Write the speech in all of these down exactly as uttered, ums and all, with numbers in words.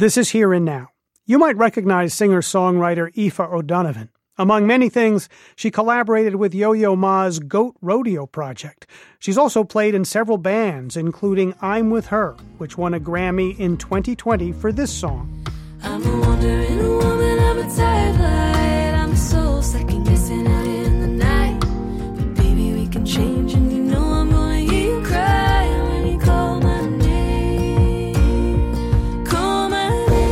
This is Here and Now. You might recognize singer-songwriter Aoife O'Donovan. Among many things, she collaborated with Yo-Yo Ma's Goat Rodeo project. She's also played in several bands, including I'm With Her, which won a Grammy in twenty twenty for this song. I'm a wandering woman, I'm a tired light. I'm a soul second-guessing out in the night. But baby, we can change, and you know I'm gonna hear you cry when you call my name. Call my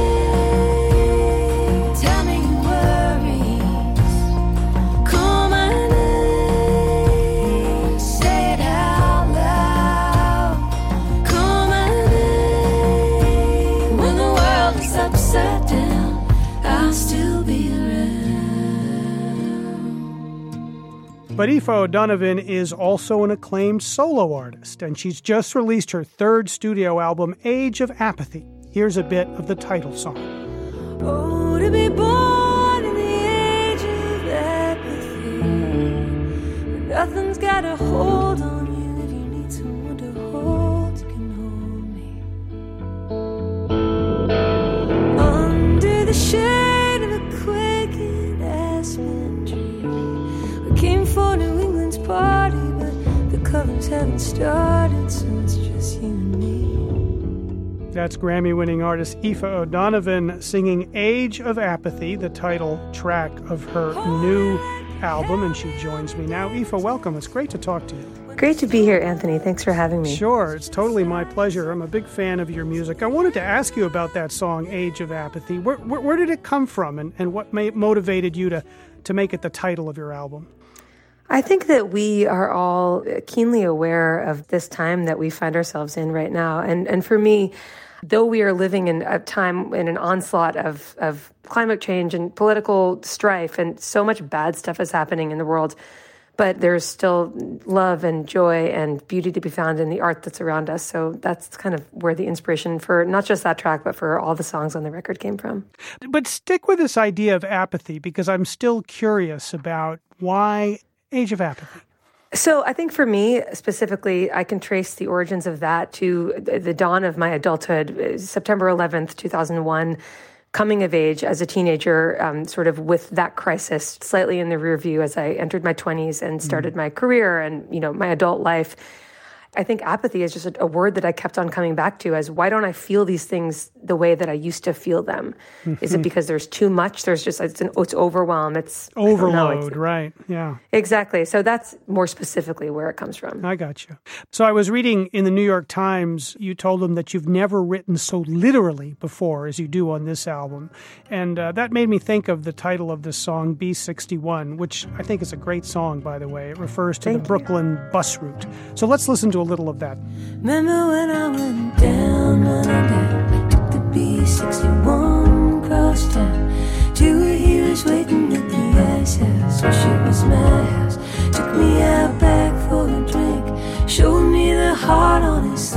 name. Tell me your worries. Call my name. Say it out loud. Call my name. When the world is upside down, I'll still be around. But Aoife O'Donovan is also an acclaimed solo artist, and she's just released her third studio album, Age of Apathy. Here's a bit of the title song. Oh, to be born in the age of apathy, where nothing's got a hold on you. If you need someone to hold, you can hold me. Under the shade of a quaking aspen tree, we came for New England's party, but the covers haven't started, so it's just you and me. That's Grammy-winning artist Aoife O'Donovan singing Age of Apathy, the title track of her new album, and she joins me now. Aoife, welcome. It's great to talk to you. Great to be here, Anthony. Thanks for having me. Sure, it's totally my pleasure. I'm a big fan of your music. I wanted to ask you about that song, Age of Apathy. Where, where, where did it come from, and, and what may, motivated you to, to make it the title of your album? I think that we are all keenly aware of this time that we find ourselves in right now. And and for me, though we are living in a time in an onslaught of, of climate change and political strife, and so much bad stuff is happening in the world, but there's still love and joy and beauty to be found in the art that's around us. So that's kind of where the inspiration for not just that track, but for all the songs on the record came from. But stick with this idea of apathy, because I'm still curious about why Age of Apathy. So I think for me specifically, I can trace the origins of that to the dawn of my adulthood, September eleventh, two thousand one, coming of age as a teenager, um, sort of with that crisis slightly in the rear view as I entered my twenties and started mm. my career and, you know, my adult life. I think apathy is just a, a word that I kept on coming back to as, why don't I feel these things the way that I used to feel them? Mm-hmm. Is it because there's too much? There's just, it's, an, it's overwhelm. It's overload, it's, right? Yeah. Exactly. So that's more specifically where it comes from. I got you. So I was reading in the New York Times, you told them that you've never written so literally before as you do on this album. And uh, that made me think of the title of this song, B sixty-one, which I think is a great song, by the way. It refers to Thank the Brooklyn you. bus route. So let's listen to a little of that. Remember when I went down, running down, took the B sixty-one across town, two heroes waiting at the ice house, wish it was my house, took me out back for a drink, showed me the heart on his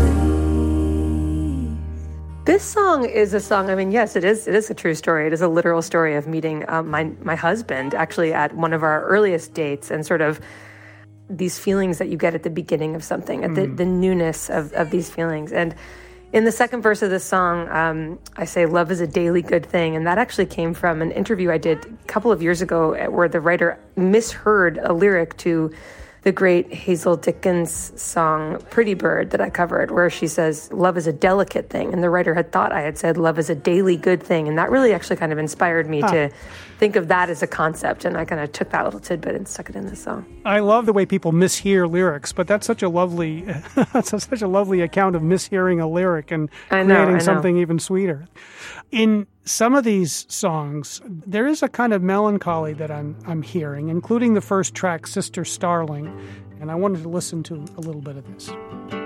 sleeve. This song is a song, I mean, yes, it is It is a true story. It is a literal story of meeting um, my, my husband, actually at one of our earliest dates, and sort of these feelings that you get at the beginning of something, at mm. the, the newness of, of these feelings. And in the second verse of this song, um, I say, love is a daily good thing. And that actually came from an interview I did a couple of years ago where the writer misheard a lyric to the great Hazel Dickens song, Pretty Bird, that I covered, where she says, love is a delicate thing. And the writer had thought I had said, love is a daily good thing. And that really actually kind of inspired me huh. to think of that as a concept. And I kind of took that little tidbit and stuck it in this song. I love the way people mishear lyrics, but that's such a lovely, that's such a lovely account of mishearing a lyric and I know, creating I know. something even sweeter. In some of these songs, there is a kind of melancholy that I'm I'm hearing, including the first track, Sister Starling, and I wanted to listen to a little bit of this.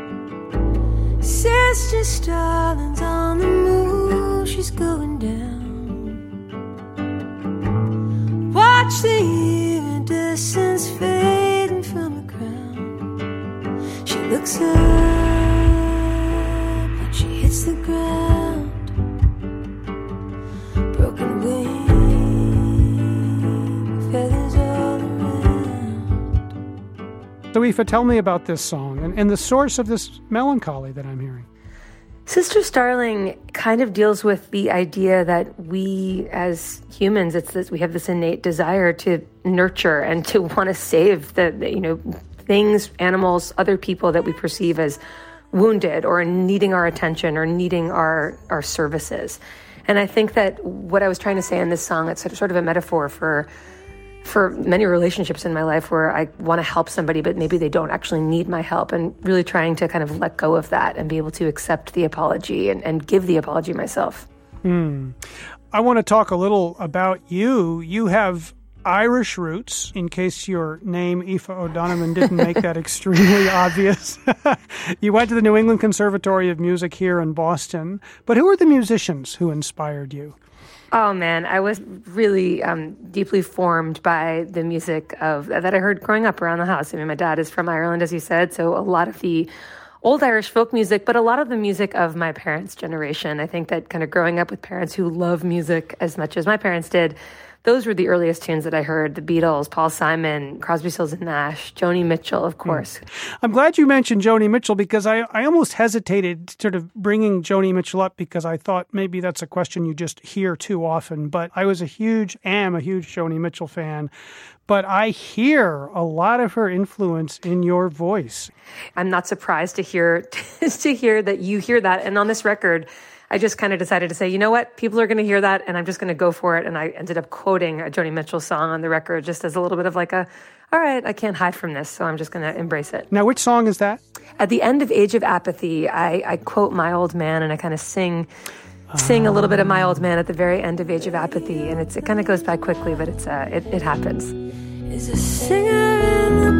Sister Starling's on the move, she's going down. Watch the iridescence fading from the ground. She looks up, but she hits the ground. Broken wing, feathers all around. So Aoife, tell me about this song and, and the source of this melancholy that I'm hearing. Sister Starling kind of deals with the idea that we as humans, it's this, we have this innate desire to nurture and to want to save the, the, you know, things, animals, other people that we perceive as wounded or needing our attention or needing our, our services. And I think that what I was trying to say in this song, it's sort of a metaphor for for many relationships in my life where I want to help somebody, but maybe they don't actually need my help, and really trying to kind of let go of that and be able to accept the apology and, and give the apology myself. Mm. I want to talk a little about you. You have Irish roots, in case your name, Aoife O'Donovan, didn't make that extremely obvious. You went to the New England Conservatory of Music here in Boston. But who are the musicians who inspired you? Oh, man, I was really um, deeply formed by the music of that I heard growing up around the house. I mean, my dad is from Ireland, as you said, so a lot of the old Irish folk music, but a lot of the music of my parents' generation. I think that kind of growing up with parents who love music as much as my parents did, those were the earliest tunes that I heard. The Beatles, Paul Simon, Crosby, Stills and Nash, Joni Mitchell, of course. Mm. I'm glad you mentioned Joni Mitchell because I, I almost hesitated sort of bringing Joni Mitchell up because I thought maybe that's a question you just hear too often. But I was a huge, am a huge Joni Mitchell fan. But I hear a lot of her influence in your voice. I'm not surprised to hear to hear that you hear that. And on this record, I just kind of decided to say, you know what, people are going to hear that, and I'm just going to go for it. And I ended up quoting a Joni Mitchell song on the record just as a little bit of like a, all right, I can't hide from this, so I'm just going to embrace it. Now, which song is that? At the end of Age of Apathy, I, I quote My Old Man, and I kind of sing sing a little bit of My Old Man at the very end of Age of Apathy. And it's, it kind of goes by quickly, but it's uh, it, it happens. Is a singer in the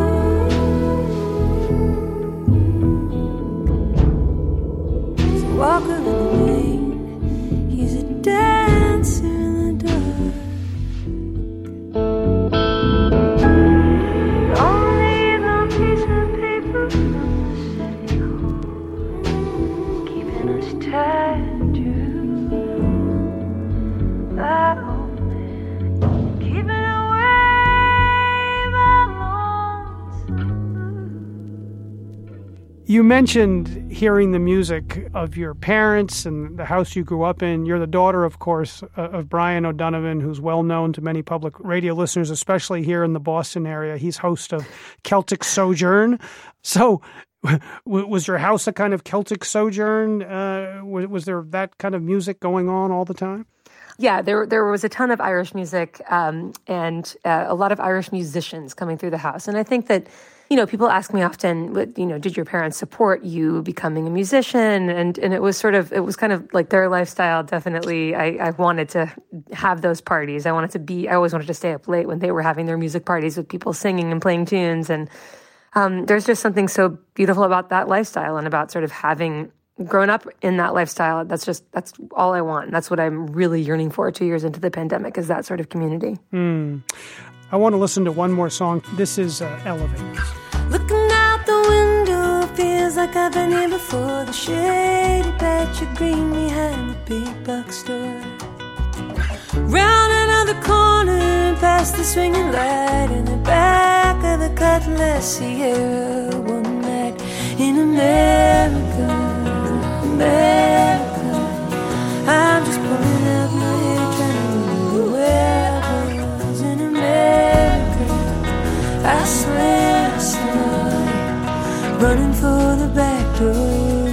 pool. He's a walker in the rain. He's a dancer in the dark. Only the piece of paper from the city hall, keeping us tied to that old man, keeping You mentioned hearing the music of your parents and the house you grew up in. You're the daughter, of course, of Brian O'Donovan, who's well known to many public radio listeners, especially here in the Boston area. He's host of Celtic Sojourn. So was your house a kind of Celtic Sojourn? Uh, was, was there that kind of music going on all the time? Yeah, there there was a ton of Irish music um, and uh, a lot of Irish musicians coming through the house. And I think that, you know, people ask me often, you know, did your parents support you becoming a musician? And and it was sort of, it was kind of like their lifestyle. Definitely, I, I wanted to have those parties. I wanted to be, I always wanted to stay up late when they were having their music parties with people singing and playing tunes. And um, there's just something so beautiful about that lifestyle and about sort of having grown up in that lifestyle. That's just, that's all I want. And that's what I'm really yearning for two years into the pandemic, is that sort of community. Mm. I want to listen to one more song. This is uh, Elevators. Looking out the window, feels like I've been here before. The shady patch of green behind the big box store. Round another corner, past the swinging light, in the back of the Cutlass Sierra. One night in America, America. I'm just pulling out my hair, trying to remember where I was in America. I swear I saw you running for the back door.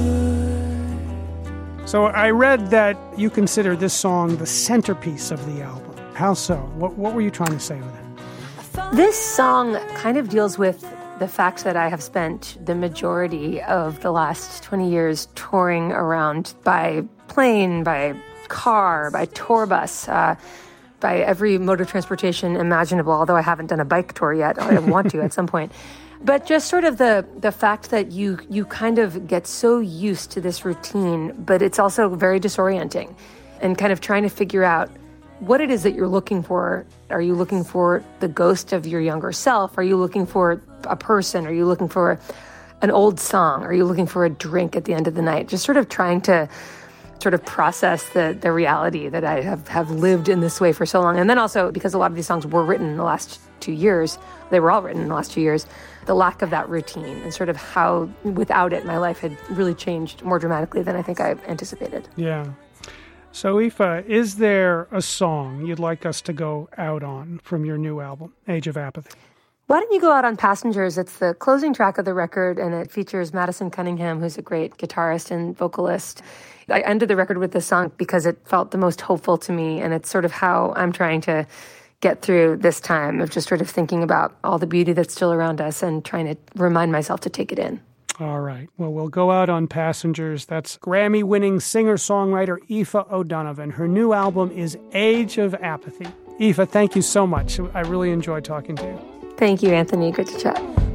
So I read that you consider this song the centerpiece of the album. How so? What, what were you trying to say with it? This song kind of deals with the fact that I have spent the majority of the last twenty years touring around by plane, by car, by tour bus, uh, by every mode of transportation imaginable, although I haven't done a bike tour yet. I want to at some point. But just sort of the the fact that you you kind of get so used to this routine, but it's also very disorienting, and kind of trying to figure out what it is that you're looking for. Are you looking for the ghost of your younger self? Are you looking for a person? Are you looking for an old song? Are you looking for a drink at the end of the night? Just sort of trying to sort of process the the reality that I have, have lived in this way for so long. And then also, because a lot of these songs were written in the last two years, they were all written in the last two years, the lack of that routine and sort of how without it my life had really changed more dramatically than I think I anticipated. Yeah. So, Aoife, is there a song you'd like us to go out on from your new album, Age of Apathy? Why don't you go out on Passengers? It's the closing track of the record, and it features Madison Cunningham, who's a great guitarist and vocalist. I ended the record with this song because it felt the most hopeful to me, and it's sort of how I'm trying to get through this time of just sort of thinking about all the beauty that's still around us and trying to remind myself to take it in. All right. Well, we'll go out on Passengers. That's Grammy-winning singer-songwriter Aoife O'Donovan. Her new album is Age of Apathy. Aoife, thank you so much. I really enjoyed talking to you. Thank you, Anthony. Good to chat.